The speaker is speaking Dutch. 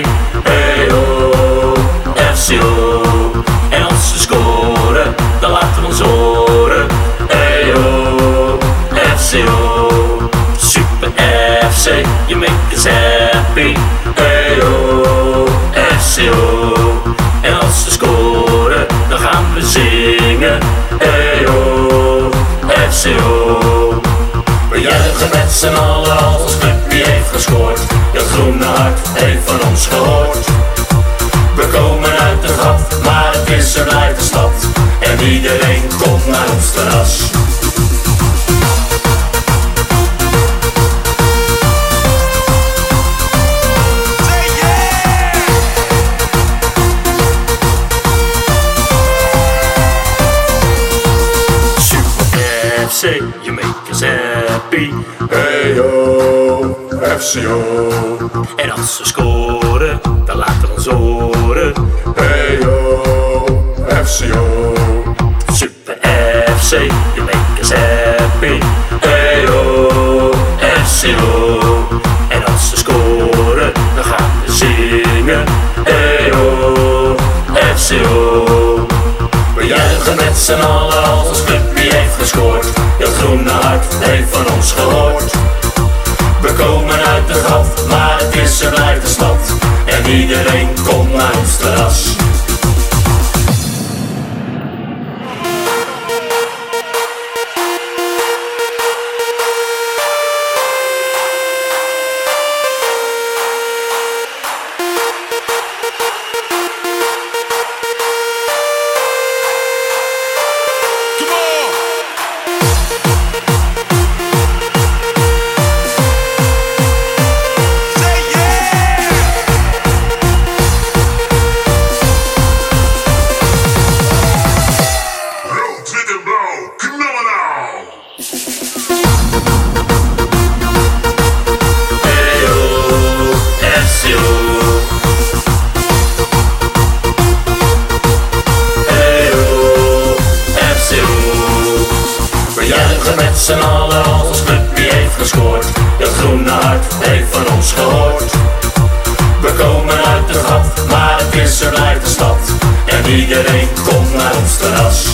Hey ho, FCO. En als ze scoren, dan laten we ons horen. Hey ho, FCO. Super FC, you make us happy. Hey ho, FCO. En als ze scoren, dan gaan we zingen. Hey ho, FCO. We juichen met z'n allen als ons clubje heeft gescoord. Dat groene hart heeft van ons gehoord. We komen uit het gat, maar het is een blijde stad. En iedereen komt naar ons terras. You make us happy. Hey ho, FCO. En als ze scoren, dan laten we ons horen. Hey ho, FCO. Super FC, you make us happy. Hey ho, FCO. En als ze scoren, dan gaan we zingen. Hey ho, FCO. We juichen met z'n allen als ons clubje heeft gescoord. Dat groene hart heeft van ons gehoord. We komen uit het gat, maar het is een blijde stad. En iedereen komt naar ons terras. Met z'n allen als ons clubje heeft gescoord. Dat groene hart heeft van ons gehoord. We komen uit het gat, maar het is een blijde stad. En iedereen komt naar ons terras.